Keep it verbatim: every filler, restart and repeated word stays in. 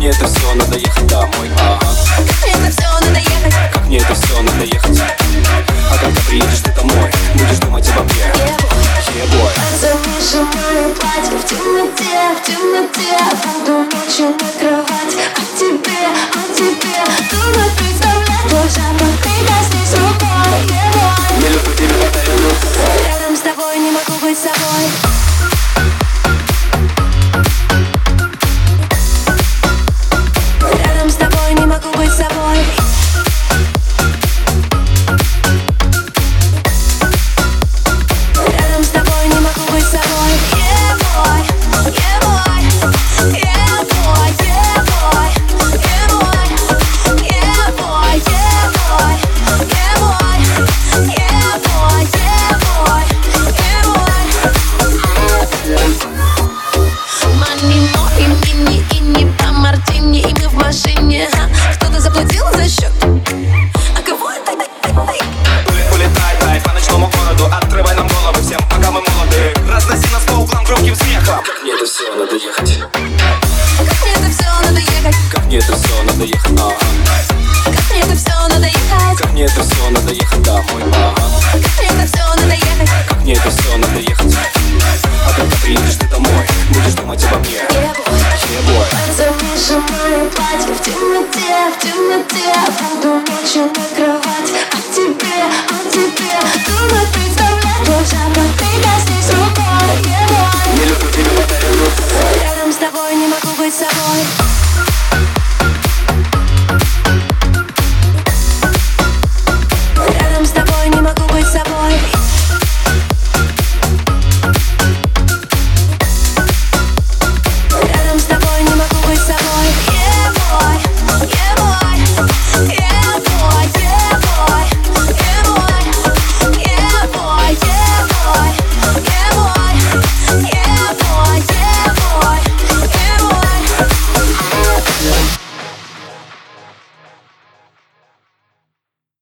мне это все надо ехать домой, ага. Как мне это все надо ехать. Как мне это все надо ехать. А когда приедешь ты домой, будешь думать обо мне. Ебой. Замеши мое платье в темноте, в темноте. Буду ночью на кровать. О тебе, о тебе. Трудно представлять твой запах. Прикоснись рукой, ебой. Не люблю тебя, это люблю. Рядом с тобой не могу быть собой. Рядом с тобой не могу быть собой. Рядом с тобой не могу быть собой. Yeah, boy, yeah, boy, yeah, boy, yeah, boy, yeah, boy, yeah, boy, yeah, boy, yeah, boy, yeah, boy, yeah, boy, yeah, boy. Money, море, мини, и не по мартини, и мы в машине. Кто-то заплатил за счет. А кого это? Улетай, дай по ночному городу. Открывай нам головы всем, пока мы молоды. Разноси нас по углам громким смехом. Как мне это все надо ехать. Как мне это все надо ехать. Как мне это все надо ехать, ага. Как мне это все надо ехать. Как мне это все надо ехать домой, ага. Как мне это все надо ехать. Как мне это все надо ехать. А когда приедешь ты домой, будешь думать обо мне. Ебой. Замеши мое платье в темноте, в темноте. Буду ночью на кровать. О тебе, о тебе. Трудно представлять твой запах. Прикоснись рукой.